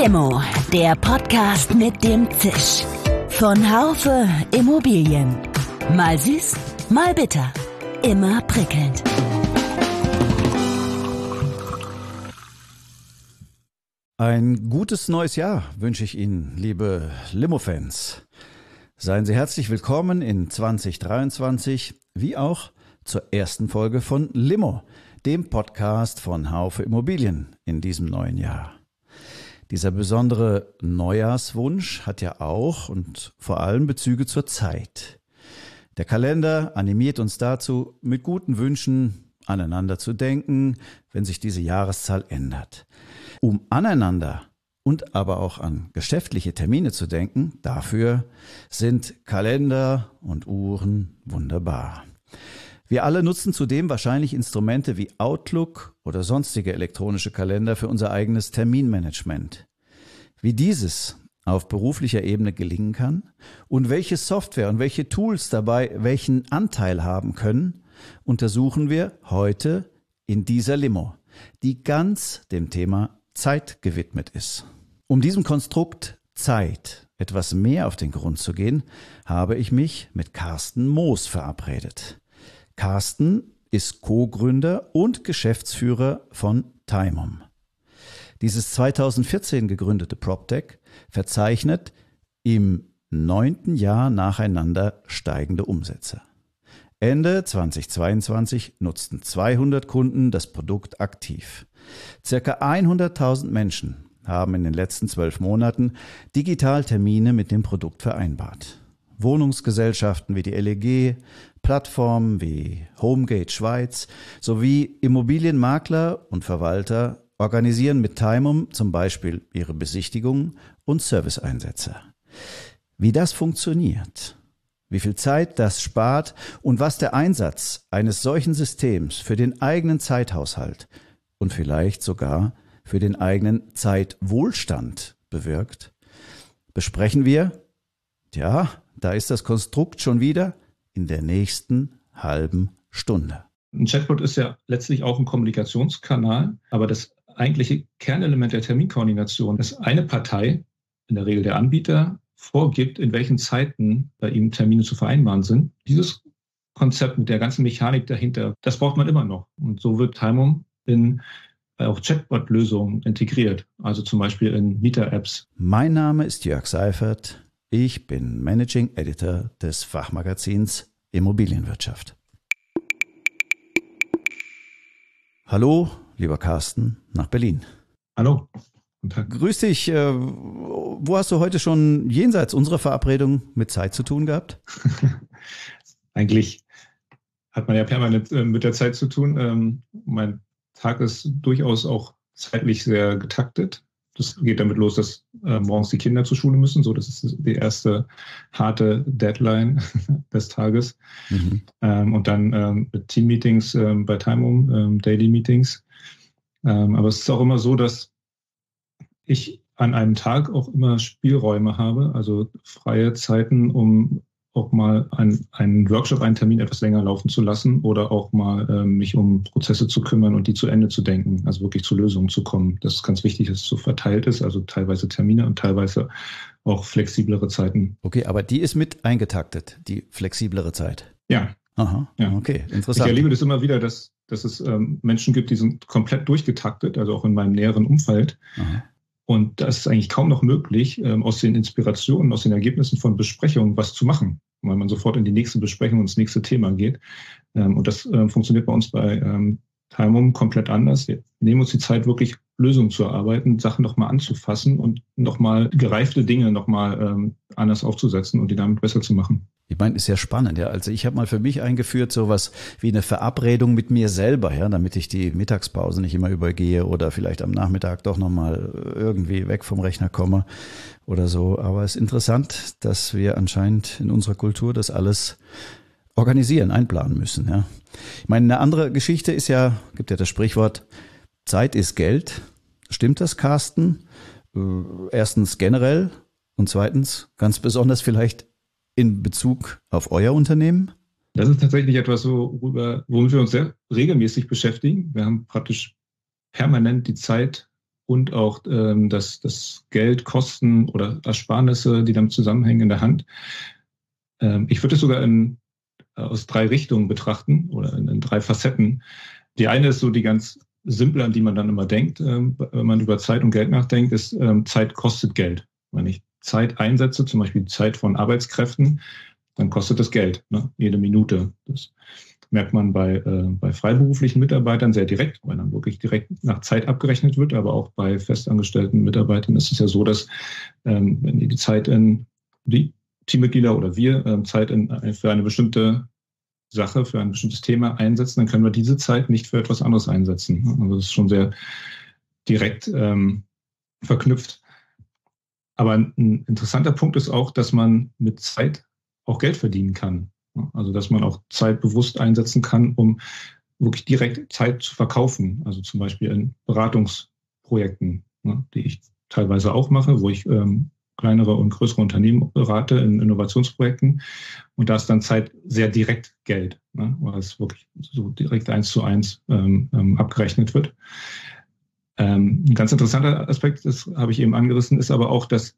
Limo, der Podcast mit dem Zisch. Von Haufe Immobilien. Mal süß, mal bitter. Immer prickelnd. Ein gutes neues Jahr wünsche ich Ihnen, liebe Limo-Fans. Seien Sie herzlich willkommen in 2023, wie auch zur ersten Folge von Limo, dem Podcast von Haufe Immobilien in diesem neuen Jahr. Dieser besondere Neujahrswunsch hat ja auch und vor allem Bezüge zur Zeit. Der Kalender animiert uns dazu, mit guten Wünschen aneinander zu denken, wenn sich diese Jahreszahl ändert. Um aneinander und aber auch an geschäftliche Termine zu denken, dafür sind Kalender und Uhren wunderbar. Wir alle nutzen zudem wahrscheinlich Instrumente wie Outlook oder sonstige elektronische Kalender für unser eigenes Terminmanagement. Wie dieses auf beruflicher Ebene gelingen kann und welche Software und welche Tools dabei welchen Anteil haben können, untersuchen wir heute in dieser Limo, die ganz dem Thema Zeit gewidmet ist. Um diesem Konstrukt Zeit etwas mehr auf den Grund zu gehen, habe ich mich mit Carsten Moos verabredet. Carsten ist Co-Gründer und Geschäftsführer von Timom. Dieses 2014 gegründete PropTech verzeichnet im 9. Jahr nacheinander steigende Umsätze. Ende 2022 nutzten 200 Kunden das Produkt aktiv. Circa 100.000 Menschen haben in den letzten 12 Monaten digital Termine mit dem Produkt vereinbart. Wohnungsgesellschaften wie die LEG, Plattformen wie Homegate Schweiz sowie Immobilienmakler und Verwalter organisieren mit Timom zum Beispiel ihre Besichtigungen und Serviceeinsätze. Wie das funktioniert, wie viel Zeit das spart und was der Einsatz eines solchen Systems für den eigenen Zeithaushalt und vielleicht sogar für den eigenen Zeitwohlstand bewirkt, besprechen wir, da ist das Konstrukt schon wieder, in der nächsten halben Stunde. Ein Chatbot ist ja letztlich auch ein Kommunikationskanal, aber das eigentliche Kernelement der Terminkoordination, dass eine Partei, in der Regel der Anbieter, vorgibt, in welchen Zeiten bei ihm Termine zu vereinbaren sind. Dieses Konzept mit der ganzen Mechanik dahinter, das braucht man immer noch. Und so wird Timom in auch Chatbot-Lösungen integriert, also zum Beispiel in Mieter-Apps. Mein Name ist Jörg Seifert. Ich bin Managing Editor des Fachmagazins Immobilienwirtschaft. Hallo, lieber Carsten, nach Berlin. Hallo. Guten Tag. Grüß dich. Wo hast du heute schon jenseits unserer Verabredung mit Zeit zu tun gehabt? Eigentlich hat man ja permanent mit der Zeit zu tun. Mein Tag ist durchaus auch zeitlich sehr getaktet. Das geht damit los, dass morgens die Kinder zur Schule müssen. So, das ist die erste harte Deadline des Tages. Mhm. Und dann mit Team-Meetings bei Timom, Daily Meetings. Aber es ist auch immer so, dass ich an einem Tag auch immer Spielräume habe, also freie Zeiten, um auch mal einen Workshop, einen Termin etwas länger laufen zu lassen oder auch mal mich um Prozesse zu kümmern und die zu Ende zu denken, also wirklich zu Lösungen zu kommen. Das ist ganz wichtig, dass es so verteilt ist, also teilweise Termine und teilweise auch flexiblere Zeiten. Okay, aber die ist mit eingetaktet, die flexiblere Zeit? Ja. Aha, ja. Okay, interessant. Ich erlebe das immer wieder, dass es Menschen gibt, die sind komplett durchgetaktet, also auch in meinem näheren Umfeld. Aha. Und da ist es eigentlich kaum noch möglich, aus den Inspirationen, aus den Ergebnissen von Besprechungen was zu machen, weil man sofort in die nächste Besprechung und ins nächste Thema geht. Und das funktioniert bei uns bei Timom komplett anders. Wir nehmen uns die Zeit, wirklich Lösungen zu erarbeiten, Sachen nochmal anzufassen und nochmal gereifte Dinge nochmal anders aufzusetzen und die damit besser zu machen. Ich meine, ist ja spannend, ja. Also ich habe mal für mich eingeführt sowas wie eine Verabredung mit mir selber, ja, damit ich die Mittagspause nicht immer übergehe oder vielleicht am Nachmittag doch nochmal irgendwie weg vom Rechner komme oder so. Aber es ist interessant, dass wir anscheinend in unserer Kultur das alles organisieren, einplanen müssen, ja. Ich meine, eine andere Geschichte ist ja, gibt ja das Sprichwort, Zeit ist Geld. Stimmt das, Carsten? Erstens generell und zweitens ganz besonders vielleicht in Bezug auf euer Unternehmen? Das ist tatsächlich etwas, womit wir uns sehr regelmäßig beschäftigen. Wir haben praktisch permanent die Zeit und auch das Geld, Kosten oder Ersparnisse, die damit zusammenhängen, in der Hand. Ich würde es sogar aus 3 Richtungen betrachten oder in 3 Facetten. Die eine ist so die ganz simple, an die man dann immer denkt, wenn man über Zeit und Geld nachdenkt, ist Zeit kostet Geld. Wenn ich Zeit einsetze, zum Beispiel Zeit von Arbeitskräften, dann kostet das Geld, ne? Jede Minute. Das merkt man bei freiberuflichen Mitarbeitern sehr direkt, weil dann wirklich direkt nach Zeit abgerechnet wird. Aber auch bei festangestellten Mitarbeitern ist es ja so, dass wenn die Zeit die Teammitglieder oder wir Zeit für eine bestimmte Sache, für ein bestimmtes Thema einsetzen, dann können wir diese Zeit nicht für etwas anderes einsetzen. Also das ist schon sehr direkt verknüpft. Aber ein interessanter Punkt ist auch, dass man mit Zeit auch Geld verdienen kann. Also dass man auch Zeit bewusst einsetzen kann, um wirklich direkt Zeit zu verkaufen. Also zum Beispiel in Beratungsprojekten, ne, die ich teilweise auch mache, wo ich kleinere und größere Unternehmen berate in Innovationsprojekten. Und da ist dann Zeit sehr direkt Geld, ne, weil es wirklich so direkt 1:1 abgerechnet wird. Ein ganz interessanter Aspekt, das habe ich eben angerissen, ist aber auch, dass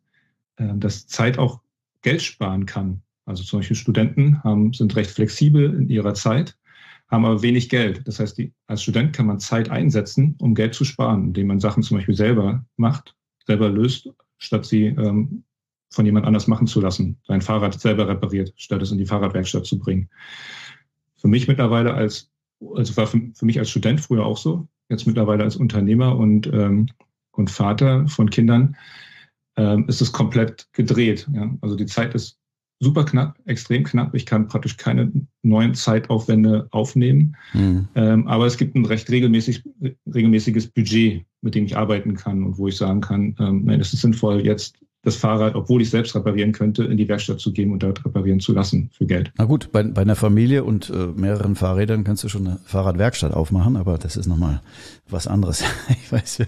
Zeit auch Geld sparen kann. Also zum Beispiel Studenten sind recht flexibel in ihrer Zeit, haben aber wenig Geld. Das heißt, als Student kann man Zeit einsetzen, um Geld zu sparen, indem man Sachen zum Beispiel selber macht, selber löst, statt sie von jemand anders machen zu lassen. Sein Fahrrad selber repariert, statt es in die Fahrradwerkstatt zu bringen. Für mich mittlerweile war für mich als Student früher auch so, jetzt mittlerweile als Unternehmer und Vater von Kindern, ist es komplett gedreht. Ja? Also die Zeit ist super knapp, extrem knapp. Ich kann praktisch keine neuen Zeitaufwände aufnehmen. Aber es gibt ein recht regelmäßiges Budget, mit dem ich arbeiten kann und wo ich sagen kann, nein, es ist sinnvoll, jetzt das Fahrrad, obwohl ich selbst reparieren könnte, in die Werkstatt zu geben und dort reparieren zu lassen für Geld. Na gut, bei einer Familie und mehreren Fahrrädern kannst du schon eine Fahrradwerkstatt aufmachen, aber das ist nochmal was anderes. Ich weiß.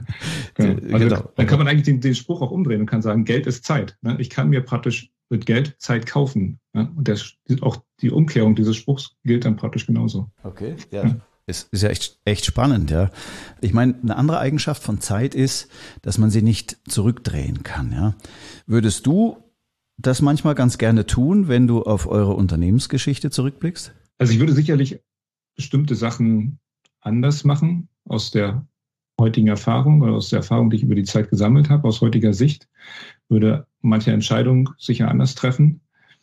Genau. Dann kann man eigentlich den Spruch auch umdrehen und kann sagen, Geld ist Zeit. Ne? Ich kann mir praktisch mit Geld Zeit kaufen. Ne? Und auch die Umkehrung dieses Spruchs gilt dann praktisch genauso. Okay, ja. Ist ja echt spannend, ja. Ich meine, eine andere Eigenschaft von Zeit ist, dass man sie nicht zurückdrehen kann, ja. Würdest du das manchmal ganz gerne tun, wenn du auf eure Unternehmensgeschichte zurückblickst? Also ich würde sicherlich bestimmte Sachen anders machen aus der heutigen Erfahrung oder aus der Erfahrung, die ich über die Zeit gesammelt habe, aus heutiger Sicht, würde manche Entscheidungen sicher anders treffen.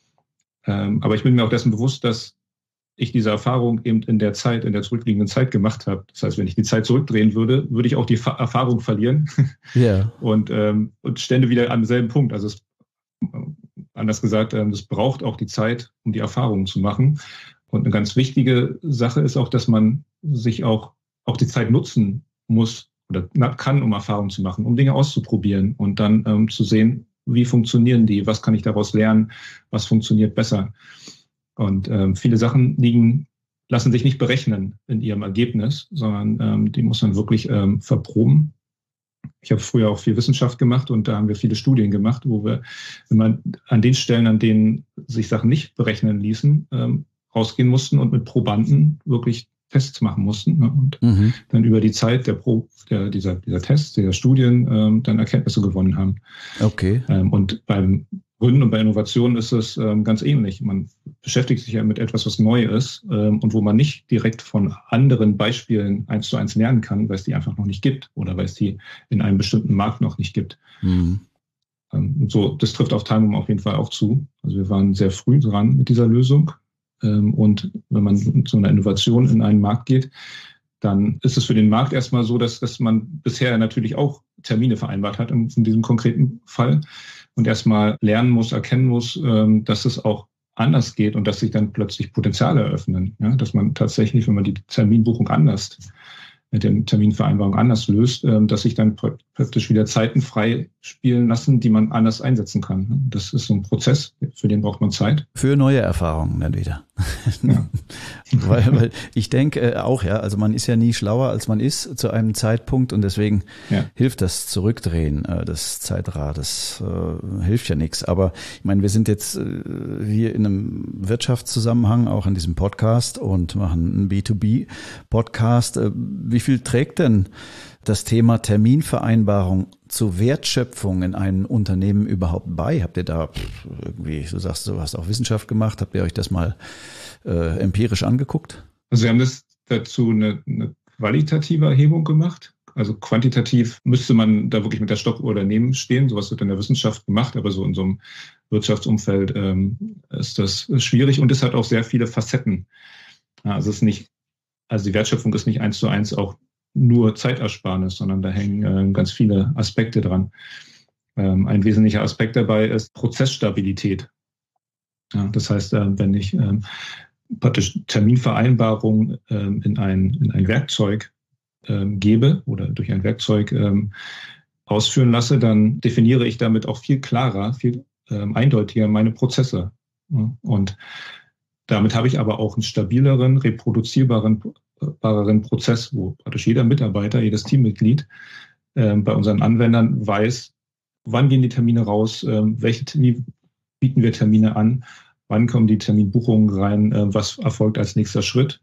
Aber ich bin mir auch dessen bewusst, dass ich diese Erfahrung eben in der zurückliegenden Zeit gemacht habe. Das heißt, wenn ich die Zeit zurückdrehen würde, würde ich auch die Erfahrung verlieren. Yeah. und stände wieder am selben Punkt. Also anders gesagt, es braucht auch die Zeit, um die Erfahrungen zu machen. Und eine ganz wichtige Sache ist auch, dass man sich auch die Zeit nutzen muss oder kann, um Erfahrungen zu machen, um Dinge auszuprobieren und dann zu sehen, wie funktionieren die, was kann ich daraus lernen, was funktioniert besser. Und viele Sachen lassen sich nicht berechnen in ihrem Ergebnis, sondern die muss man wirklich verproben. Ich habe früher auch viel Wissenschaft gemacht und da haben wir viele Studien gemacht, wo wir immer an den Stellen, an denen sich Sachen nicht berechnen ließen, rausgehen mussten und mit Probanden wirklich Tests machen mussten, ne? Und dann über die Zeit dieser Tests, dieser Studien dann Erkenntnisse gewonnen haben. Okay. Und beim Gründen und bei Innovationen ist es ganz ähnlich. Man beschäftigt sich ja mit etwas, was neu ist und wo man nicht direkt von anderen Beispielen 1:1 lernen kann, weil es die einfach noch nicht gibt oder weil es die in einem bestimmten Markt noch nicht gibt. Und so, das trifft auf Timum auf jeden Fall auch zu. Also wir waren sehr früh dran mit dieser Lösung. Und wenn man mit so einer Innovation in einen Markt geht, dann ist es für den Markt erstmal so, dass man bisher natürlich auch Termine vereinbart hat in diesem konkreten Fall und erstmal lernen muss, erkennen muss, dass es auch anders geht und dass sich dann plötzlich Potenziale eröffnen. Ja? Dass man tatsächlich, wenn man die Terminbuchung anders mit der Terminvereinbarung anders löst, dass sich dann praktisch wieder Zeiten frei spielen lassen, die man anders einsetzen kann. Das ist so ein Prozess, für den braucht man Zeit. Für neue Erfahrungen dann wieder. Ja. weil ich denke auch, ja, also man ist ja nie schlauer, als man ist zu einem Zeitpunkt und deswegen hilft das Zurückdrehen des Zeitrades, hilft ja nichts. Aber ich meine, wir sind jetzt hier in einem Wirtschaftszusammenhang, auch in diesem Podcast und machen einen B2B-Podcast. Wie viel trägt denn das Thema Terminvereinbarung zur Wertschöpfung in einem Unternehmen überhaupt bei? Habt ihr da irgendwie, du sagst, du hast auch Wissenschaft gemacht, habt ihr euch das mal empirisch angeguckt? Also wir haben dazu eine qualitative Erhebung gemacht. Also quantitativ müsste man da wirklich mit der Stoppuhr daneben stehen. Sowas wird in der Wissenschaft gemacht, aber so in so einem Wirtschaftsumfeld ist das schwierig und es hat auch sehr viele Facetten. Ja, also die Wertschöpfung ist nicht 1:1 auch nur Zeitersparnis, sondern da hängen ganz viele Aspekte dran. Ein wesentlicher Aspekt dabei ist Prozessstabilität. Ja, das heißt, wenn ich praktisch Terminvereinbarung in ein Werkzeug gebe oder durch ein Werkzeug ausführen lasse, dann definiere ich damit auch viel klarer, viel eindeutiger meine Prozesse. Ja, und damit habe ich aber auch einen stabileren, reproduzierbaren Prozess, wo praktisch jeder Mitarbeiter, jedes Teammitglied bei unseren Anwendern weiß, wann gehen die Termine raus, wie bieten wir Termine an, wann kommen die Terminbuchungen rein, was erfolgt als nächster Schritt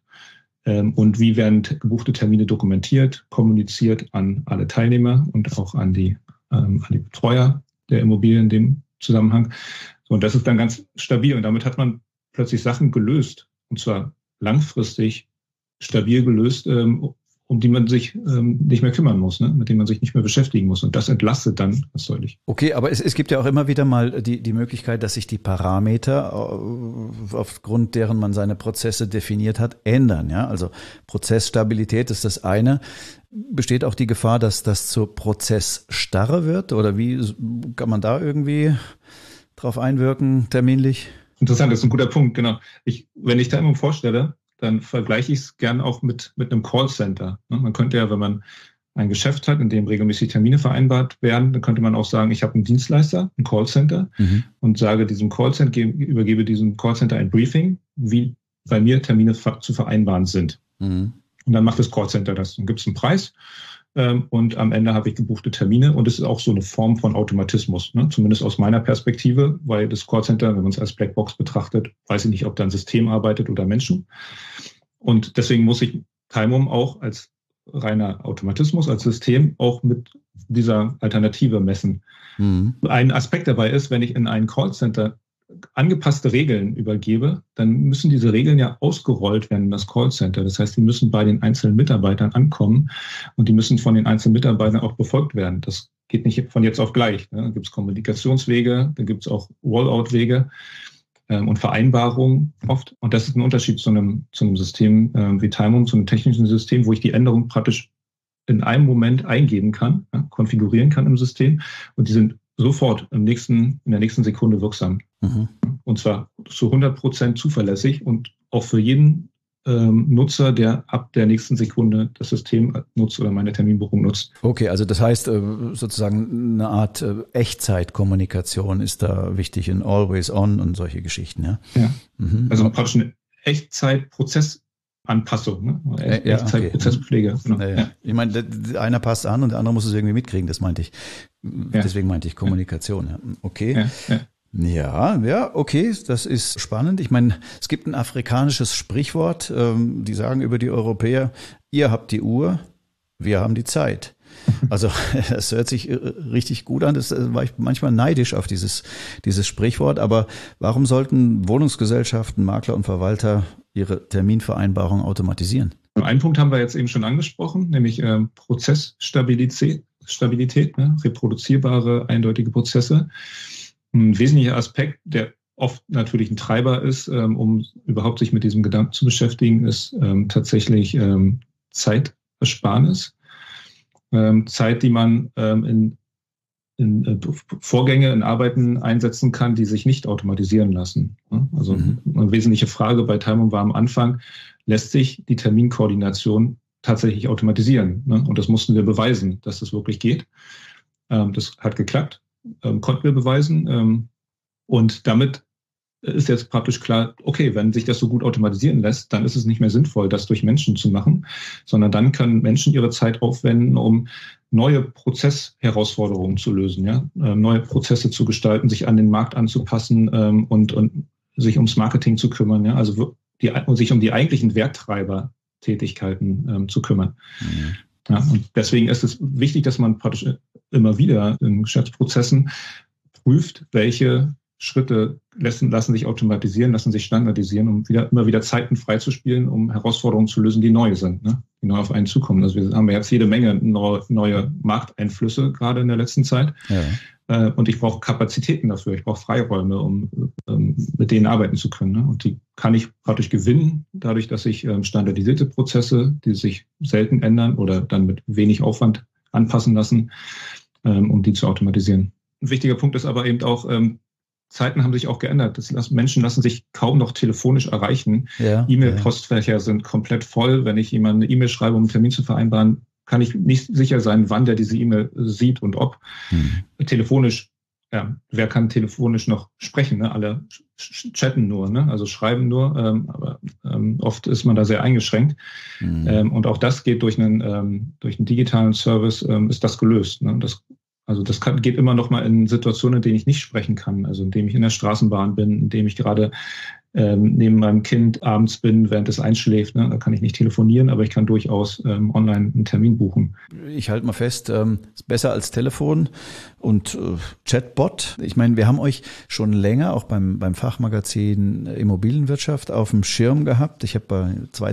und wie werden gebuchte Termine dokumentiert, kommuniziert an alle Teilnehmer und auch an die Betreuer der Immobilien in dem Zusammenhang. So, und das ist dann ganz stabil und damit hat man plötzlich Sachen gelöst und zwar langfristig stabil gelöst, um die man sich nicht mehr kümmern muss, ne? Mit denen man sich nicht mehr beschäftigen muss. Und das entlastet dann ganz deutlich. Okay, aber es gibt ja auch immer wieder mal die Möglichkeit, dass sich die Parameter, aufgrund deren man seine Prozesse definiert hat, ändern. Ja? Also Prozessstabilität ist das eine. Besteht auch die Gefahr, dass das zur Prozessstarre wird? Oder wie kann man da irgendwie drauf einwirken, terminlich? Interessant, das ist ein guter Punkt, genau. Wenn ich da immer vorstelle, dann vergleiche ich es gern auch mit einem Callcenter. Man könnte ja, wenn man ein Geschäft hat, in dem regelmäßig Termine vereinbart werden, dann könnte man auch sagen, ich habe einen Dienstleister, ein Callcenter und sage diesem Callcenter, übergebe diesem Callcenter ein Briefing, wie bei mir Termine zu vereinbaren sind. Und dann macht das Callcenter das. Dann gibt es einen Preis und am Ende habe ich gebuchte Termine und es ist auch so eine Form von Automatismus, ne? Zumindest aus meiner Perspektive, weil das Callcenter, wenn man es als Blackbox betrachtet, weiß ich nicht, ob da ein System arbeitet oder Menschen. Und deswegen muss ich Timum auch als reiner Automatismus, als System auch mit dieser Alternative messen. Ein Aspekt dabei ist, wenn ich in ein Callcenter angepasste Regeln übergebe, dann müssen diese Regeln ja ausgerollt werden in das Callcenter. Das heißt, die müssen bei den einzelnen Mitarbeitern ankommen und die müssen von den einzelnen Mitarbeitern auch befolgt werden. Das geht nicht von jetzt auf gleich. Ne? Da gibt es Kommunikationswege, da gibt es auch Rollout-Wege und Vereinbarungen oft. Und das ist ein Unterschied zu einem System wie Timum, zu einem technischen System, wo ich die Änderung praktisch in einem Moment eingeben kann, ja, konfigurieren kann im System und die sind sofort in der nächsten Sekunde wirksam. Und zwar zu 100% zuverlässig und auch für jeden Nutzer, der ab der nächsten Sekunde das System nutzt oder meine Terminbuchung nutzt. Okay, also das heißt sozusagen eine Art Echtzeitkommunikation ist da wichtig in Always On und solche Geschichten. Ja, Also praktisch eine Echtzeitprozessanpassung, ne? Echtzeitprozesspflege. Okay. Genau. Ja. Ich meine, einer passt an und der andere muss es irgendwie mitkriegen, das meinte ich. Deswegen meinte ich Kommunikation. Ja. Okay. Ja, okay, das ist spannend. Ich meine, es gibt ein afrikanisches Sprichwort, die sagen über die Europäer, ihr habt die Uhr, wir haben die Zeit. Also das hört sich richtig gut an, das war ich manchmal neidisch auf dieses Sprichwort, aber warum sollten Wohnungsgesellschaften, Makler und Verwalter ihre Terminvereinbarung automatisieren? Einen Punkt haben wir jetzt eben schon angesprochen, nämlich Prozessstabilität, ne? Reproduzierbare, eindeutige Prozesse. Ein wesentlicher Aspekt, der oft natürlich ein Treiber ist, um überhaupt sich mit diesem Gedanken zu beschäftigen, ist tatsächlich Zeitersparnis. Zeit, die man in Vorgänge, in Arbeiten einsetzen kann, die sich nicht automatisieren lassen. Also eine wesentliche Frage bei Timum war am Anfang, lässt sich die Terminkoordination tatsächlich automatisieren? Ne? Und das mussten wir beweisen, dass das wirklich geht. Das hat geklappt. Konnten wir beweisen. Und damit ist jetzt praktisch klar, okay, wenn sich das so gut automatisieren lässt, dann ist es nicht mehr sinnvoll, das durch Menschen zu machen, sondern dann können Menschen ihre Zeit aufwenden, um neue Prozessherausforderungen zu lösen, ja, neue Prozesse zu gestalten, sich an den Markt anzupassen und sich ums Marketing zu kümmern, ja, also sich um die eigentlichen Werttreiber Tätigkeiten zu kümmern. Ja, und deswegen ist es wichtig, dass man praktisch immer wieder in Geschäftsprozessen prüft, welche Schritte lassen sich automatisieren, lassen sich standardisieren, um immer wieder Zeiten freizuspielen, um Herausforderungen zu lösen, die neu sind, ne? Die neu auf einen zukommen. Also wir haben jetzt jede Menge neue Markteinflüsse gerade in der letzten Zeit. Ja. Und ich brauche Kapazitäten dafür. Ich brauche Freiräume, um mit denen arbeiten zu können. Ne? Und die kann ich praktisch gewinnen, dadurch, dass ich standardisierte Prozesse, die sich selten ändern oder dann mit wenig Aufwand anpassen lassen, um die zu automatisieren. Ein wichtiger Punkt ist aber eben auch, Zeiten haben sich auch geändert. Menschen lassen sich kaum noch telefonisch erreichen. Ja, E-Mail-Postfächer sind komplett voll. Wenn ich jemandem eine E-Mail schreibe, um einen Termin zu vereinbaren, kann ich nicht sicher sein, wann der diese E-Mail sieht und ob. Telefonisch, ja, wer kann telefonisch noch sprechen? Ne? Alle chatten nur, ne? Also schreiben nur. Aber oft ist man da sehr eingeschränkt. Und auch das geht durch einen digitalen Service, ist das gelöst. Ne? Das geht immer noch mal in Situationen, in denen ich nicht sprechen kann. Also indem ich in der Straßenbahn bin, indem ich gerade neben meinem Kind abends bin, während es einschläft. Ne? Da kann ich nicht telefonieren, aber ich kann durchaus online einen Termin buchen. Ich halte mal fest, ist besser als Telefon und Chatbot. Ich meine, wir haben euch schon länger auch beim Fachmagazin Immobilienwirtschaft auf dem Schirm gehabt. Ich habe bei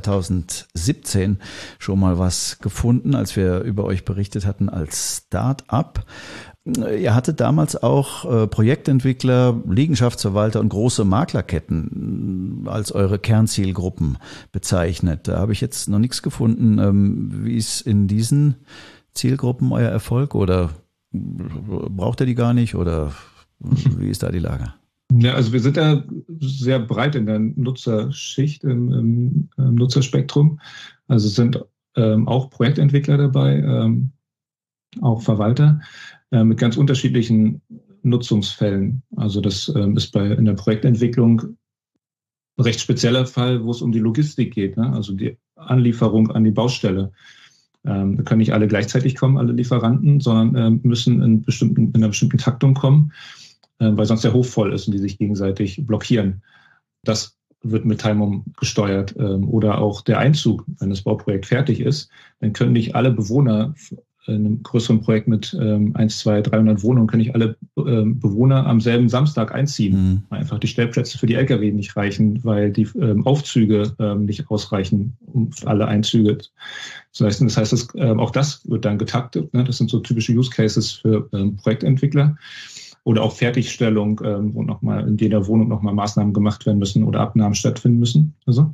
2017 schon mal was gefunden, als wir über euch berichtet hatten als Start-up. Ihr hattet damals auch Projektentwickler, Liegenschaftsverwalter und große Maklerketten als eure Kernzielgruppen bezeichnet. Da habe ich jetzt noch nichts gefunden. Wie ist in diesen Zielgruppen euer Erfolg oder braucht ihr die gar nicht oder wie ist da die Lage? Ja, also wir sind da sehr breit in der Nutzerschicht, im Nutzerspektrum. Also es sind auch Projektentwickler dabei, auch Verwalter, mit ganz unterschiedlichen Nutzungsfällen. Also das ist in der Projektentwicklung ein recht spezieller Fall, wo es um die Logistik geht, ne? Also die Anlieferung an die Baustelle. Da können nicht alle gleichzeitig kommen, alle Lieferanten, sondern müssen in einer bestimmten Taktung kommen, weil sonst der Hof voll ist und die sich gegenseitig blockieren. Das wird mit Timum gesteuert. Oder auch der Einzug, wenn das Bauprojekt fertig ist, dann können nicht alle Bewohner in einem größeren Projekt mit 1, 2, 300 Wohnungen, können nicht alle Bewohner am selben Samstag einziehen. Einfach die Stellplätze für die Lkw nicht reichen, weil die Aufzüge nicht ausreichen für alle Einzüge. Das heißt, auch das wird dann getaktet. Ne? Das sind so typische Use Cases für Projektentwickler. Oder auch Fertigstellung, wo nochmal in jeder Wohnung nochmal Maßnahmen gemacht werden müssen oder Abnahmen stattfinden müssen. Also.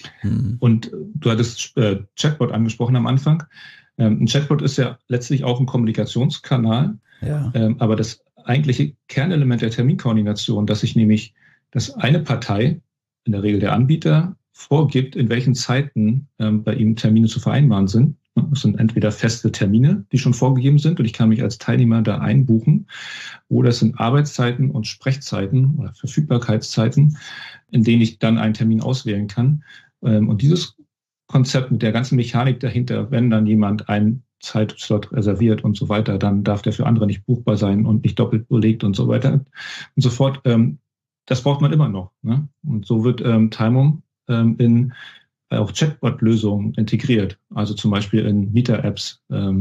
Und du hattest Chatbot angesprochen am Anfang. Ein Chatbot ist ja letztlich auch ein Kommunikationskanal, ja. Aber das eigentliche Kernelement der Terminkoordination, dass eine Partei, in der Regel der Anbieter, vorgibt, in welchen Zeiten bei ihm Termine zu vereinbaren sind. Es sind entweder feste Termine, die schon vorgegeben sind und ich kann mich als Teilnehmer da einbuchen, oder es sind Arbeitszeiten und Sprechzeiten oder Verfügbarkeitszeiten, in denen ich dann einen Termin auswählen kann. Und dieses Konzept mit der ganzen Mechanik dahinter, wenn dann jemand einen Zeitslot reserviert und so weiter, dann darf der für andere nicht buchbar sein und nicht doppelt belegt und so weiter und so fort. Das braucht man immer noch. Ne? Und so wird Timum in auch Chatbot-Lösungen integriert. Also zum Beispiel in Mieter-Apps.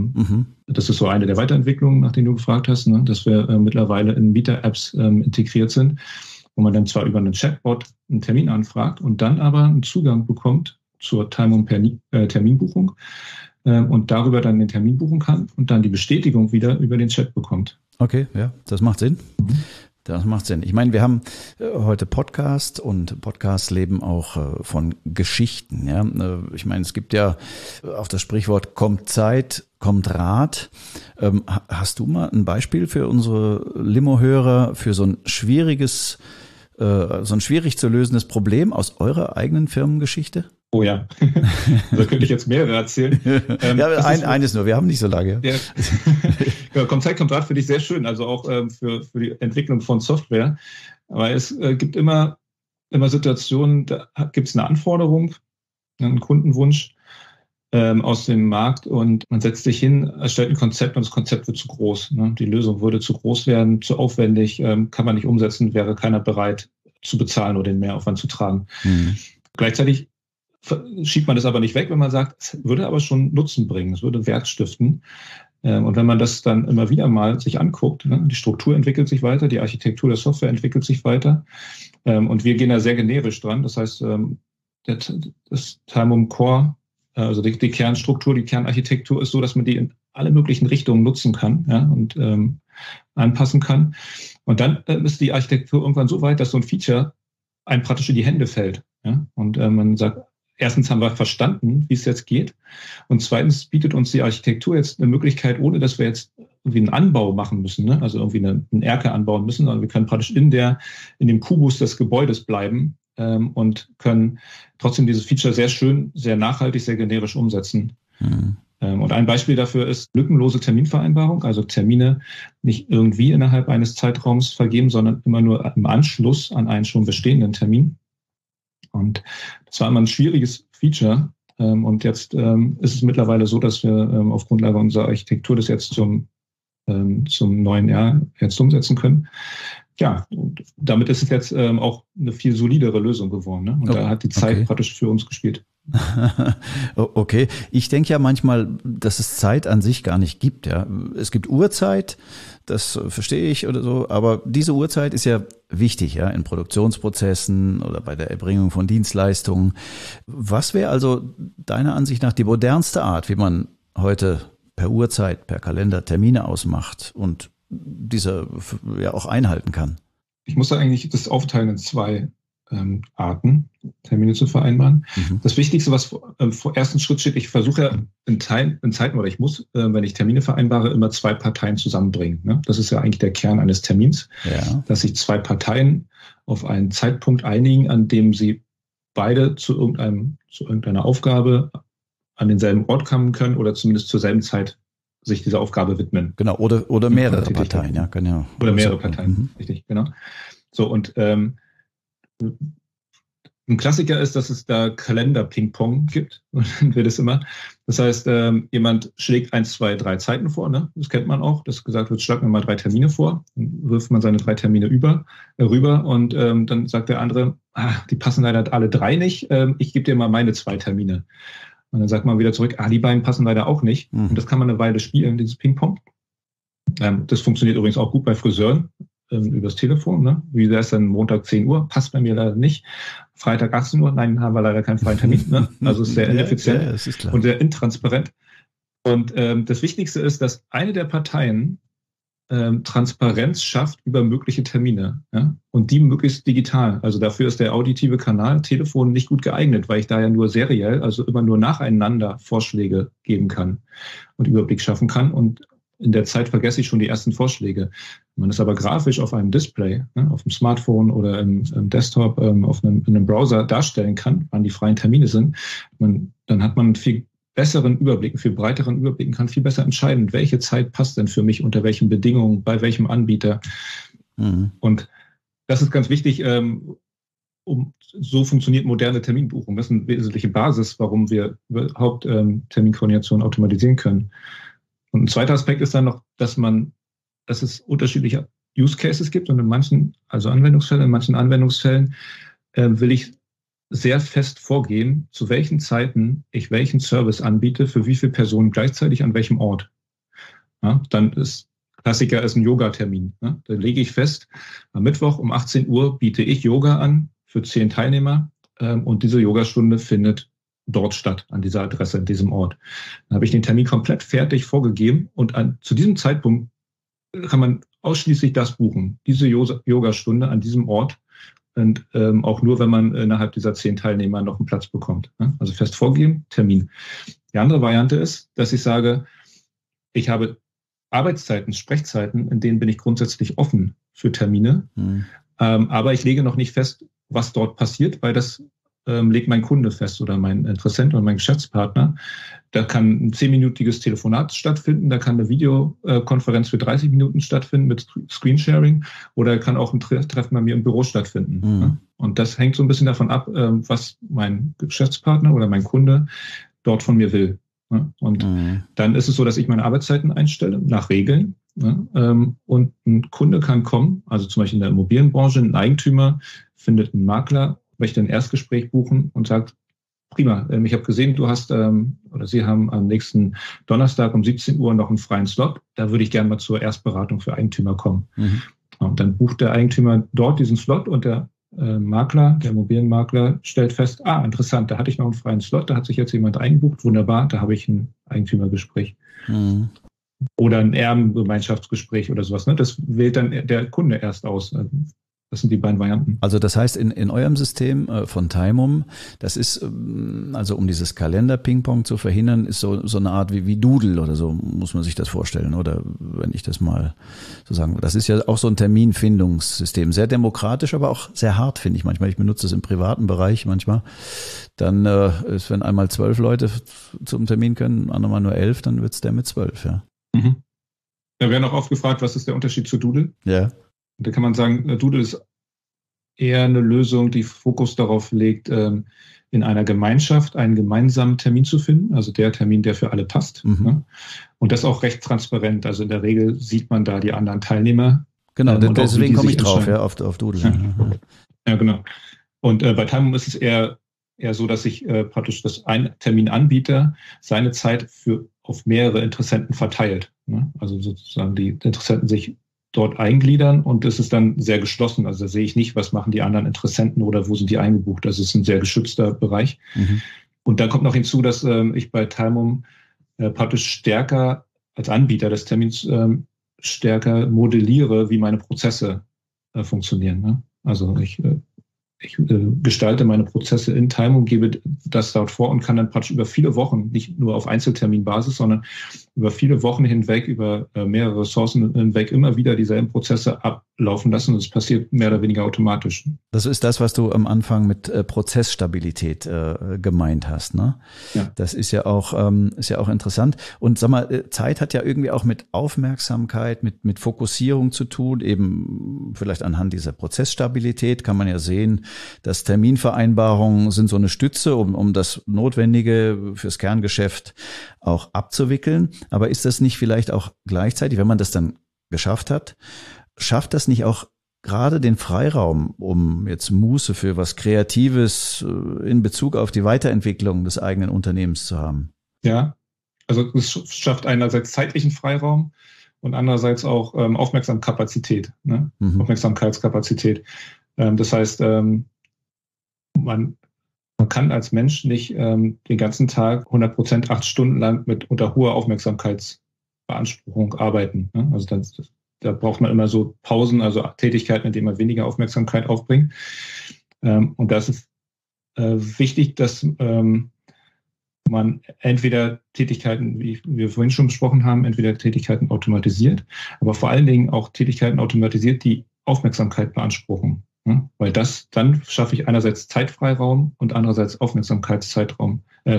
Das ist so eine der Weiterentwicklungen, nach denen du gefragt hast, ne? Dass wir mittlerweile in Mieter-Apps integriert sind, wo man dann zwar über einen Chatbot einen Termin anfragt und dann aber einen Zugang bekommt zur Terminbuchung und darüber dann den Termin buchen kann und dann die Bestätigung wieder über den Chat bekommt. Okay, ja, das macht Sinn. Das macht Sinn. Ich meine, wir haben heute Podcast und Podcasts leben auch von Geschichten. Ja, ich meine, es gibt ja auch das Sprichwort: Kommt Zeit, kommt Rat. Hast du mal ein Beispiel für unsere Limo-Hörer für so ein schwierig zu lösendes Problem aus eurer eigenen Firmengeschichte? Oh ja, da könnte ich jetzt mehrere erzählen. Eines nur, wir haben nicht so lange. Ja. Ja, kommt Zeit, kommt Rat, finde ich sehr schön, also auch für die Entwicklung von Software. Aber es gibt immer Situationen, da gibt es eine Anforderung, einen Kundenwunsch aus dem Markt und man setzt sich hin, erstellt ein Konzept und das Konzept wird zu groß. Ne? Die Lösung würde zu groß werden, zu aufwendig, kann man nicht umsetzen, wäre keiner bereit zu bezahlen oder den Mehraufwand zu tragen. Gleichzeitig schiebt man das aber nicht weg, wenn man sagt, es würde aber schon Nutzen bringen, es würde Wert stiften. Und wenn man das dann immer wieder mal sich anguckt, ne, die Struktur entwickelt sich weiter, die Architektur der Software entwickelt sich weiter, und wir gehen da sehr generisch dran. Das heißt, das Timum Core, also die Kernstruktur, die Kernarchitektur ist so, dass man die in alle möglichen Richtungen nutzen kann, ja, und anpassen kann. Und dann ist die Architektur irgendwann so weit, dass so ein Feature einem praktisch in die Hände fällt. Ja? Und man sagt, erstens haben wir verstanden, wie es jetzt geht. Und zweitens bietet uns die Architektur jetzt eine Möglichkeit, ohne dass wir jetzt irgendwie einen Anbau machen müssen, ne? Also irgendwie einen Erker anbauen müssen, sondern wir können praktisch in dem Kubus des Gebäudes bleiben und können trotzdem dieses Feature sehr schön, sehr nachhaltig, sehr generisch umsetzen. Mhm. Und ein Beispiel dafür ist lückenlose Terminvereinbarung, also Termine nicht irgendwie innerhalb eines Zeitraums vergeben, sondern immer nur im Anschluss an einen schon bestehenden Termin. Und das war immer ein schwieriges Feature. Und jetzt ist es mittlerweile so, dass wir auf Grundlage unserer Architektur das jetzt zum neuen Jahr jetzt umsetzen können. Ja, und damit ist es jetzt auch eine viel solidere Lösung geworden. Ne? Und da hat die Zeit praktisch für uns gespielt. Okay, ich denke ja manchmal, dass es Zeit an sich gar nicht gibt. Ja, es gibt Uhrzeit, das verstehe ich oder so, aber diese Uhrzeit ist ja wichtig, ja, in Produktionsprozessen oder bei der Erbringung von Dienstleistungen. Was wäre also deiner Ansicht nach die modernste Art, wie man heute per Uhrzeit, per Kalender Termine ausmacht und diese ja auch einhalten kann? Ich muss da eigentlich das aufteilen in zwei Arten, Termine zu vereinbaren. Mhm. Das Wichtigste, was vor ersten Schritt steht, ich versuche ja in Zeiten, oder ich muss, wenn ich Termine vereinbare, immer zwei Parteien zusammenbringen. Ne? Das ist ja eigentlich der Kern eines Termins, dass sich zwei Parteien auf einen Zeitpunkt einigen, an dem sie beide zu irgendeiner Aufgabe an denselben Ort kommen können oder zumindest zur selben Zeit sich dieser Aufgabe widmen. Genau, oder mehrere Parteien, ja, genau. Oder mehrere Parteien, richtig, genau. So, und ein Klassiker ist, dass es da Kalender-Ping-Pong gibt. Und dann wird es immer. Das heißt, jemand schlägt 1, 2, 3 Zeiten vor. Ne? Das kennt man auch, dass gesagt wird, schlag mir mal 3 Termine vor. Dann wirft man seine 3 Termine rüber und dann sagt der andere, die passen leider alle 3 nicht. Ich gebe dir mal meine 2 Termine. Und dann sagt man wieder zurück, die beiden passen leider auch nicht. Mhm. Und das kann man eine Weile spielen, dieses Ping-Pong. Das funktioniert übrigens auch gut bei Friseuren. Übers Telefon, ne? Wie wäre es dann Montag 10 Uhr? Passt bei mir leider nicht. Freitag 18 Uhr? Nein, haben wir leider keinen freien Termin. Ne? Also ist sehr ineffizient und sehr intransparent. Und das Wichtigste ist, dass eine der Parteien Transparenz schafft über mögliche Termine. Ja? Und die möglichst digital. Also dafür ist der auditive Kanal Telefon nicht gut geeignet, weil ich da ja nur seriell, also immer nur nacheinander Vorschläge geben kann und Überblick schaffen kann. Und in der Zeit vergesse ich schon die ersten Vorschläge. Wenn man das aber grafisch auf einem Display, ne, auf dem Smartphone oder im Desktop, in einem Browser darstellen kann, wann die freien Termine sind, dann hat man einen viel besseren Überblick, einen viel breiteren Überblick und kann viel besser entscheiden, welche Zeit passt denn für mich, unter welchen Bedingungen, bei welchem Anbieter. Mhm. Und das ist ganz wichtig, so funktioniert moderne Terminbuchung. Das ist eine wesentliche Basis, warum wir überhaupt Terminkoordination automatisieren können. Und ein zweiter Aspekt ist dann noch, dass es unterschiedliche Use Cases gibt und in manchen Anwendungsfällen will ich sehr fest vorgehen, zu welchen Zeiten ich welchen Service anbiete, für wie viele Personen gleichzeitig an welchem Ort. Ja, dann ist Klassiker ist ein Yoga-Termin. Ne? Da lege ich fest, am Mittwoch um 18 Uhr biete ich Yoga an für 10 Teilnehmer und diese Yogastunde findet dort statt, an dieser Adresse, an diesem Ort. Dann habe ich den Termin komplett fertig vorgegeben und zu diesem Zeitpunkt kann man ausschließlich das buchen, diese Yogastunde an diesem Ort und auch nur, wenn man innerhalb dieser 10 Teilnehmer noch einen Platz bekommt. Ne? Also fest vorgegeben, Termin. Die andere Variante ist, dass ich sage, ich habe Arbeitszeiten, Sprechzeiten, in denen bin ich grundsätzlich offen für Termine, aber ich lege noch nicht fest, was dort passiert, weil das legt mein Kunde fest oder mein Interessent oder mein Geschäftspartner. Da kann ein 10-minütiges Telefonat stattfinden, da kann eine Videokonferenz für 30 Minuten stattfinden mit Screensharing oder kann auch ein Treffen bei mir im Büro stattfinden. Mhm. Und das hängt so ein bisschen davon ab, was mein Geschäftspartner oder mein Kunde dort von mir will. Und dann ist es so, dass ich meine Arbeitszeiten einstelle nach Regeln. Und ein Kunde kann kommen, also zum Beispiel in der Immobilienbranche, ein Eigentümer findet einen Makler, möchte ein Erstgespräch buchen und sagt, prima. Ich habe gesehen, du hast oder Sie haben am nächsten Donnerstag um 17 Uhr noch einen freien Slot. Da würde ich gerne mal zur Erstberatung für Eigentümer kommen. Mhm. Und dann bucht der Eigentümer dort diesen Slot und der Makler, der Immobilienmakler, stellt fest, interessant, da hatte ich noch einen freien Slot, da hat sich jetzt jemand eingebucht, wunderbar, da habe ich ein Eigentümergespräch. Mhm. Oder ein Erbengemeinschaftsgespräch oder sowas. Ne? Das wählt dann der Kunde erst aus. Das sind die beiden Varianten. Also das heißt, in eurem System von Timum, das ist, also um dieses Kalender-Ping-Pong zu verhindern, ist so eine Art wie Doodle oder so, muss man sich das vorstellen. Oder wenn ich das mal so sagen will. Das ist ja auch so ein Terminfindungssystem. Sehr demokratisch, aber auch sehr hart, finde ich manchmal. Ich benutze das im privaten Bereich manchmal. Dann ist, wenn einmal 12 Leute zum Termin können, andermal nur 11, dann wird's der mit 12, ja. Mhm. Da werden auch oft gefragt, was ist der Unterschied zu Doodle? Ja. Da kann man sagen, Doodle ist eher eine Lösung, die Fokus darauf legt, in einer Gemeinschaft einen gemeinsamen Termin zu finden, also der Termin, der für alle passt. Mhm. Ne? Und das auch recht transparent. Also in der Regel sieht man da die anderen Teilnehmer. Genau, deswegen komme ich drauf, ja, auf Doodle. Ja, genau. Und bei Timum ist es eher so, dass sich praktisch ein Terminanbieter seine Zeit auf mehrere Interessenten verteilt. Ne? Also sozusagen die Interessenten sich dort eingliedern und es ist dann sehr geschlossen. Also da sehe ich nicht, was machen die anderen Interessenten oder wo sind die eingebucht. Das ist ein sehr geschützter Bereich. Mhm. Und dann kommt noch hinzu, dass ich bei Timum praktisch stärker als Anbieter des Termins stärker modelliere, wie meine Prozesse funktionieren. Ne? Also ich gestalte meine Prozesse in Timum, gebe das dort vor und kann dann praktisch über viele Wochen, nicht nur auf Einzelterminbasis, sondern über viele Wochen hinweg, über mehrere Ressourcen hinweg immer wieder dieselben Prozesse ablaufen lassen und es passiert mehr oder weniger automatisch. Das ist das, was du am Anfang mit Prozessstabilität gemeint hast, ne? Ja. Das ist ja auch interessant. Und sag mal, Zeit hat ja irgendwie auch mit Aufmerksamkeit, mit Fokussierung zu tun, eben vielleicht anhand dieser Prozessstabilität kann man ja sehen, dass Terminvereinbarungen sind so eine Stütze, um das Notwendige fürs Kerngeschäft auch abzuwickeln. Aber ist das nicht vielleicht auch gleichzeitig, wenn man das dann geschafft hat, schafft das nicht auch gerade den Freiraum, um jetzt Muße für was Kreatives in Bezug auf die Weiterentwicklung des eigenen Unternehmens zu haben? Ja, also es schafft einerseits zeitlichen Freiraum und andererseits auch Aufmerksamkeitskapazität, ne? Mhm. Aufmerksamkeitskapazität. Das heißt, man kann als Mensch nicht den ganzen Tag 100% 8 Stunden lang unter hoher Aufmerksamkeitsbeanspruchung arbeiten. Ne? Also da braucht man immer so Pausen, also Tätigkeiten, in denen man weniger Aufmerksamkeit aufbringt. Und das ist wichtig, dass man entweder Tätigkeiten, wie wir vorhin schon besprochen haben, entweder Tätigkeiten automatisiert, aber vor allen Dingen auch Tätigkeiten automatisiert, die Aufmerksamkeit beanspruchen. Ja, weil dann schaffe ich einerseits Zeitfreiraum und andererseits Aufmerksamkeitsfreiraum.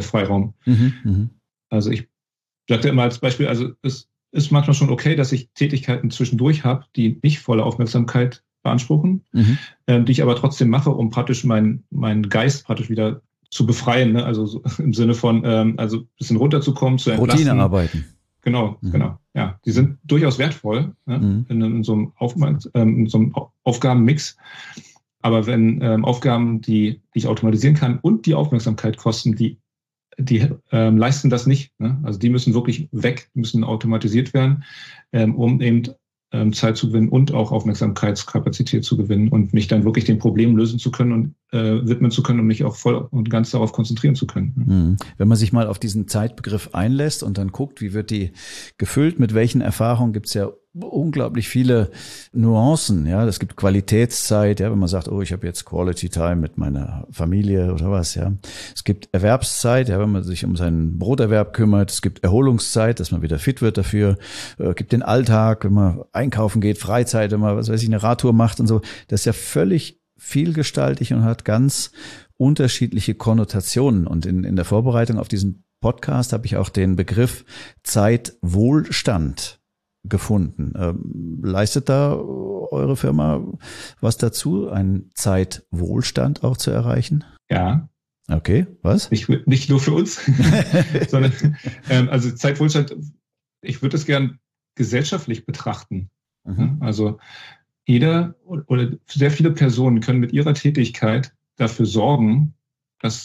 Also ich sagte immer als Beispiel, also es ist manchmal schon okay, dass ich Tätigkeiten zwischendurch habe, die nicht volle Aufmerksamkeit beanspruchen, die ich aber trotzdem mache, um praktisch meinen Geist praktisch wieder zu befreien, ne? Also so im Sinne von also ein bisschen runterzukommen, zu entlasten. Routinearbeiten. Genau. Ja, die sind durchaus wertvoll, ne? in so einem Aufgabenmix. Aber wenn Aufgaben, die ich automatisieren kann und die Aufmerksamkeit kosten, die leisten das nicht. Ne? Also die müssen wirklich weg, müssen automatisiert werden, um eben Zeit zu gewinnen und auch Aufmerksamkeitskapazität zu gewinnen und mich dann wirklich den Problemen lösen zu können und widmen zu können und mich auch voll und ganz darauf konzentrieren zu können. Wenn man sich mal auf diesen Zeitbegriff einlässt und dann guckt, wie wird die gefüllt, mit welchen Erfahrungen, gibt es ja unglaublich viele Nuancen. Ja, es gibt Qualitätszeit, ja, wenn man sagt, oh, ich habe jetzt Quality Time mit meiner Familie oder was. Ja, es gibt Erwerbszeit, ja, wenn man sich um seinen Broterwerb kümmert. Es gibt Erholungszeit, dass man wieder fit wird dafür. Gibt den Alltag, wenn man einkaufen geht, Freizeit, wenn man eine Radtour macht und so. Das ist ja völlig vielgestaltig und hat ganz unterschiedliche Konnotationen. Und in der Vorbereitung auf diesen Podcast habe ich auch den Begriff Zeitwohlstand gefunden. Leistet da eure Firma was dazu, einen Zeitwohlstand auch zu erreichen? Ja. Okay, was? Nicht nur für uns, sondern also Zeitwohlstand, ich würde es gern gesellschaftlich betrachten. Also jeder oder sehr viele Personen können mit ihrer Tätigkeit dafür sorgen, dass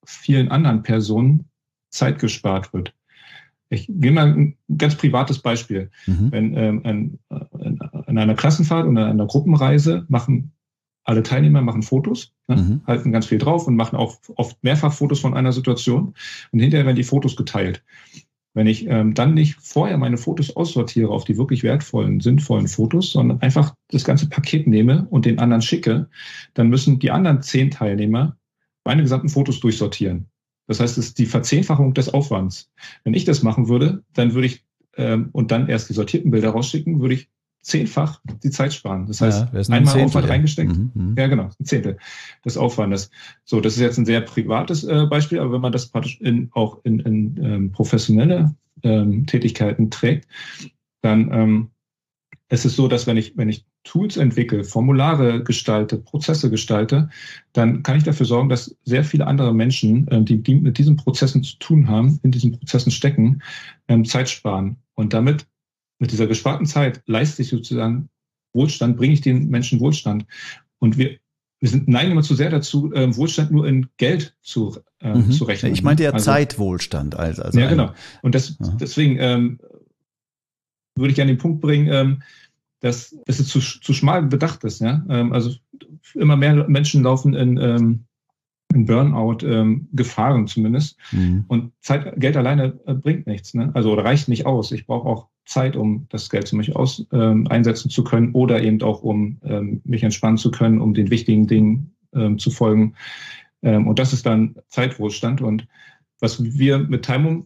vielen anderen Personen Zeit gespart wird. Ich gebe mal ein ganz privates Beispiel. Wenn an einer Klassenfahrt oder einer Gruppenreise machen alle Teilnehmer Fotos, halten ganz viel drauf und machen auch oft mehrfach Fotos von einer Situation. Und hinterher werden die Fotos geteilt. Wenn ich dann nicht vorher meine Fotos aussortiere auf die wirklich wertvollen, sinnvollen Fotos, sondern einfach das ganze Paket nehme und den anderen schicke, dann müssen die anderen 10 Teilnehmer meine gesamten Fotos durchsortieren. Das heißt, es ist die Verzehnfachung des Aufwands. Wenn ich das machen würde, dann würde ich und dann erst die sortierten Bilder rausschicken, würde ich 10-fach die Zeit sparen. Das heißt, einmal Aufwand reingesteckt. Ja, genau, ein Zehntel des Aufwandes. So, das ist jetzt ein sehr privates Beispiel, aber wenn man das praktisch auch in professionelle Tätigkeiten trägt, dann ist es so, dass wenn ich Tools entwickle, Formulare gestalte, Prozesse gestalte, dann kann ich dafür sorgen, dass sehr viele andere Menschen, die mit diesen Prozessen zu tun haben, in diesen Prozessen stecken, Zeit sparen. Und damit, mit dieser gesparten Zeit, leiste ich sozusagen Wohlstand, bringe ich den Menschen Wohlstand. Und wir neigen immer zu sehr dazu, Wohlstand nur in Geld zu rechnen. Ich meinte ja Zeitwohlstand. Also ja, genau. Und deswegen würde ich an den Punkt bringen, dass es zu schmal bedacht ist. Ja? Also immer mehr Menschen laufen in Burnout, Gefahren zumindest. Und Geld alleine bringt nichts. Ne? Also oder reicht nicht aus. Ich brauche auch Zeit, um das Geld zum Beispiel einsetzen zu können oder eben auch, um mich entspannen zu können, um den wichtigen Dingen zu folgen. Und das ist dann Zeitwohlstand. Und was wir mit Timum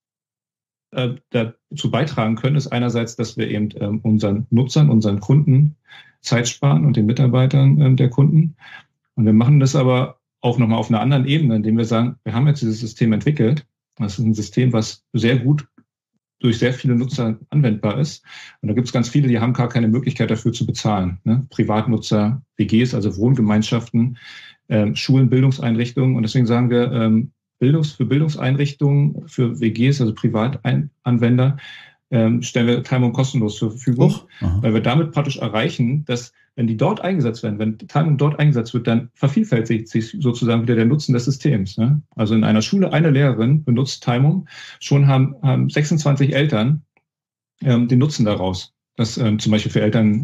dazu beitragen können, ist einerseits, dass wir eben unseren Nutzern, unseren Kunden Zeit sparen und den Mitarbeitern der Kunden. Und wir machen das aber auch nochmal auf einer anderen Ebene, indem wir sagen, wir haben jetzt dieses System entwickelt. Das ist ein System, was sehr gut durch sehr viele Nutzer anwendbar ist. Und da gibt es ganz viele, die haben gar keine Möglichkeit dafür zu bezahlen. Ne? Privatnutzer, WGs, also Wohngemeinschaften, Schulen, Bildungseinrichtungen. Und deswegen sagen wir, für Bildungseinrichtungen, für WGs, also Privatanwender, stellen wir Timum kostenlos zur Verfügung, weil wir damit praktisch erreichen, dass wenn die dort eingesetzt werden, wenn Timum dort eingesetzt wird, dann vervielfältigt sich sozusagen wieder der Nutzen des Systems. Ne? Also in einer Schule eine Lehrerin benutzt Timum, schon haben 26 Eltern den Nutzen daraus, dass zum Beispiel für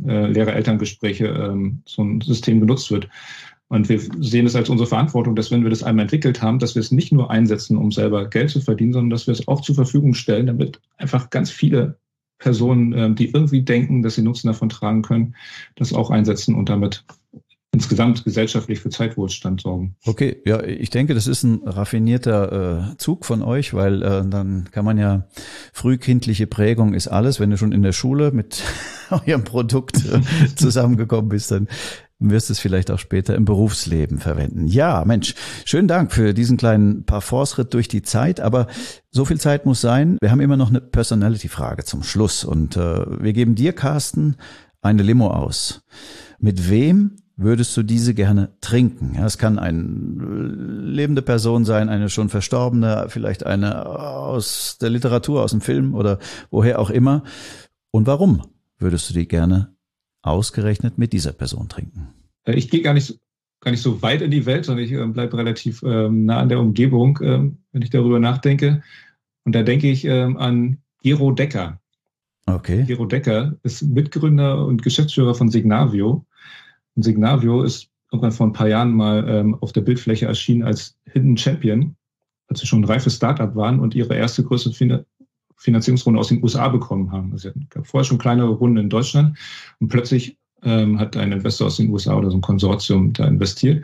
Lehrer-Elterngespräche so ein System genutzt wird. Und wir sehen es als unsere Verantwortung, dass wenn wir das einmal entwickelt haben, dass wir es nicht nur einsetzen, um selber Geld zu verdienen, sondern dass wir es auch zur Verfügung stellen, damit einfach ganz viele Personen, die irgendwie denken, dass sie Nutzen davon tragen können, das auch einsetzen und damit insgesamt gesellschaftlich für Zeitwohlstand sorgen. Okay, ja, ich denke, das ist ein raffinierter Zug von euch, weil dann kann man ja, frühkindliche Prägung ist alles. Wenn du schon in der Schule mit eurem Produkt zusammengekommen bist, dann wirst es vielleicht auch später im Berufsleben verwenden. Ja, Mensch, schönen Dank für diesen kleinen Parforce-Ritt durch die Zeit, aber so viel Zeit muss sein. Wir haben immer noch eine Personality-Frage zum Schluss und wir geben dir, Carsten, eine Limo aus. Mit wem würdest du diese gerne trinken? Ja, es kann eine lebende Person sein, eine schon verstorbene, vielleicht eine aus der Literatur, aus dem Film oder woher auch immer. Und warum würdest du die gerne ausgerechnet mit dieser Person trinken? Ich gehe gar nicht so weit in die Welt, sondern ich bleibe relativ nah an der Umgebung, wenn ich darüber nachdenke. Und da denke ich an Gero Decker. Okay. Gero Decker ist Mitgründer und Geschäftsführer von Signavio. Und Signavio ist irgendwann vor ein paar Jahren mal auf der Bildfläche erschienen als Hidden Champion, als sie schon ein reifes Startup waren und ihre erste größere Finanzierungsrunde aus den USA bekommen haben. Also es gab vorher schon kleinere Runden in Deutschland und plötzlich hat ein Investor aus den USA oder so ein Konsortium da investiert.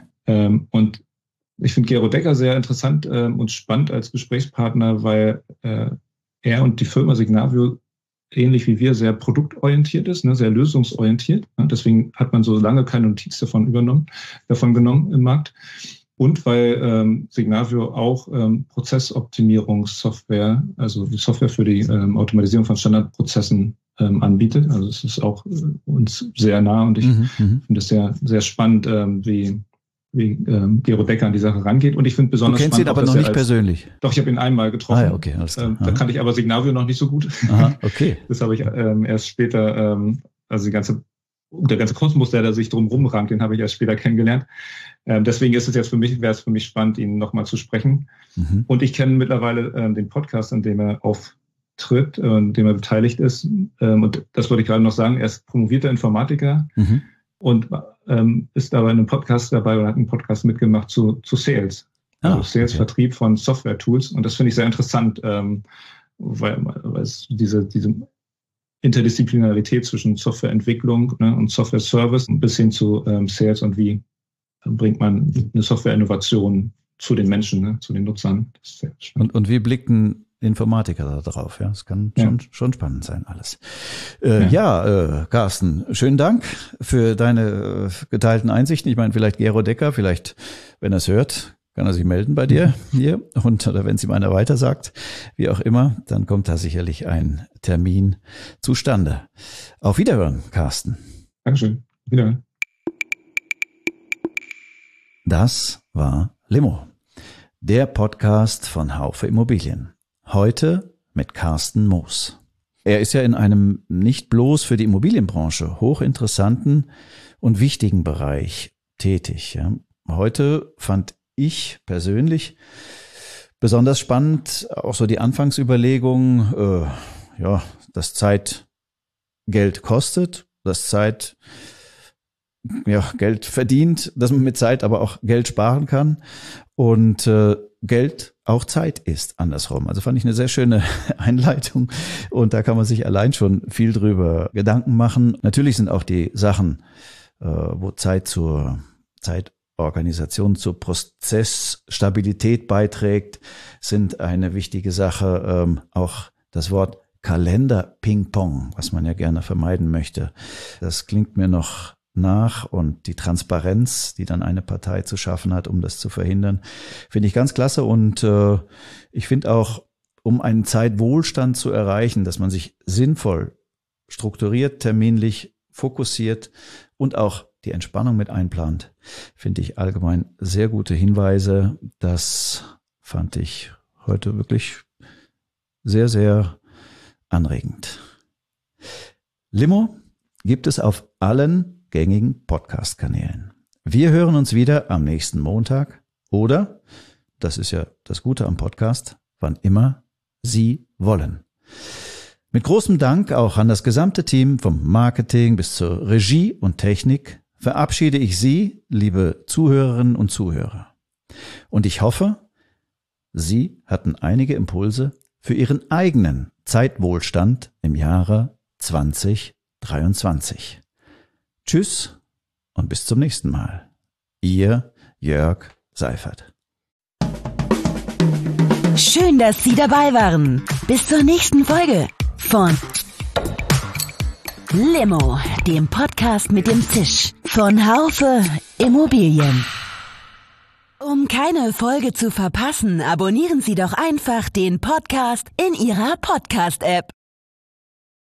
Und ich finde Gero Decker sehr interessant und spannend als Gesprächspartner, weil er und die Firma Signavio ähnlich wie wir sehr produktorientiert ist, ne, sehr lösungsorientiert. Ne, deswegen hat man so lange keine Notiz davon genommen im Markt. Und weil Signavio auch Prozessoptimierungssoftware, also die Software für die Automatisierung von Standardprozessen anbietet. Also es ist auch uns sehr nah und ich finde es sehr, sehr spannend, wie Gero Decker an die Sache rangeht. Und ich finde besonders spannend. Du kennst ihn aber noch nicht persönlich? Doch, ich habe ihn einmal getroffen. Ah ja, okay, alles klar. Da kannte ich aber Signavio noch nicht so gut. Aha, okay. Das habe ich erst später, also die ganze der ganze Kosmos, der da sich drumherum rankt, den habe ich erst später kennengelernt. Deswegen wäre es für mich spannend, ihn nochmal zu sprechen. Mhm. Und ich kenne mittlerweile den Podcast, an dem er auftritt, an dem er beteiligt ist. Und das wollte ich gerade noch sagen. Er ist promovierter Informatiker und ist aber in einem Podcast dabei und hat einen Podcast mitgemacht zu Sales. Also Sales, okay. Vertrieb von Software-Tools. Und das finde ich sehr interessant, weil es diese Interdisziplinarität zwischen Softwareentwicklung, ne, und Software-Service bis hin zu Sales und wie bringt man eine Software-Innovation zu den Menschen, ne, zu den Nutzern. Das ist sehr spannend. Und wie blickt ein Informatiker da drauf? Ja, das kann schon spannend sein alles. Carsten, schönen Dank für deine geteilten Einsichten. Ich meine, vielleicht Gero Decker, vielleicht, wenn er es hört, kann er sich melden bei dir hier oder wenn es ihm einer weiter sagt, wie auch immer, dann kommt da sicherlich ein Termin zustande. Auf Wiederhören, Carsten. Dankeschön. Wiederhören. Das war Limo, der Podcast von Haufe Immobilien. Heute mit Carsten Moos. Er ist ja in einem nicht bloß für die Immobilienbranche hochinteressanten und wichtigen Bereich tätig. Ja. Heute fand ich persönlich besonders spannend auch so die Anfangsüberlegung, dass Zeit Geld kostet, dass Zeit Geld verdient, dass man mit Zeit aber auch Geld sparen kann und Geld auch Zeit ist, andersrum. Also fand ich eine sehr schöne Einleitung und da kann man sich allein schon viel drüber Gedanken machen. Natürlich sind auch die Sachen, wo Zeit zur Zeitorganisation, zur Prozessstabilität beiträgt, sind eine wichtige Sache. Auch das Wort Kalender-Ping-Pong, was man ja gerne vermeiden möchte, das klingt mir noch nach und die Transparenz, die dann eine Partei zu schaffen hat, um das zu verhindern, finde ich ganz klasse und ich finde auch, um einen Zeitwohlstand zu erreichen, dass man sich sinnvoll strukturiert, terminlich fokussiert und auch die Entspannung mit einplant, finde ich allgemein sehr gute Hinweise. Das fand ich heute wirklich sehr, sehr anregend. Limo gibt es auf allen gängigen Podcast-Kanälen. Wir hören uns wieder am nächsten Montag oder, das ist ja das Gute am Podcast, wann immer Sie wollen. Mit großem Dank auch an das gesamte Team vom Marketing bis zur Regie und Technik verabschiede ich Sie, liebe Zuhörerinnen und Zuhörer. Und ich hoffe, Sie hatten einige Impulse für Ihren eigenen Zeitwohlstand im Jahre 2023. Tschüss und bis zum nächsten Mal. Ihr Jörg Seifert. Schön, dass Sie dabei waren. Bis zur nächsten Folge von Limo, dem Podcast mit dem Zisch von Haufe Immobilien. Um keine Folge zu verpassen, abonnieren Sie doch einfach den Podcast in Ihrer Podcast-App.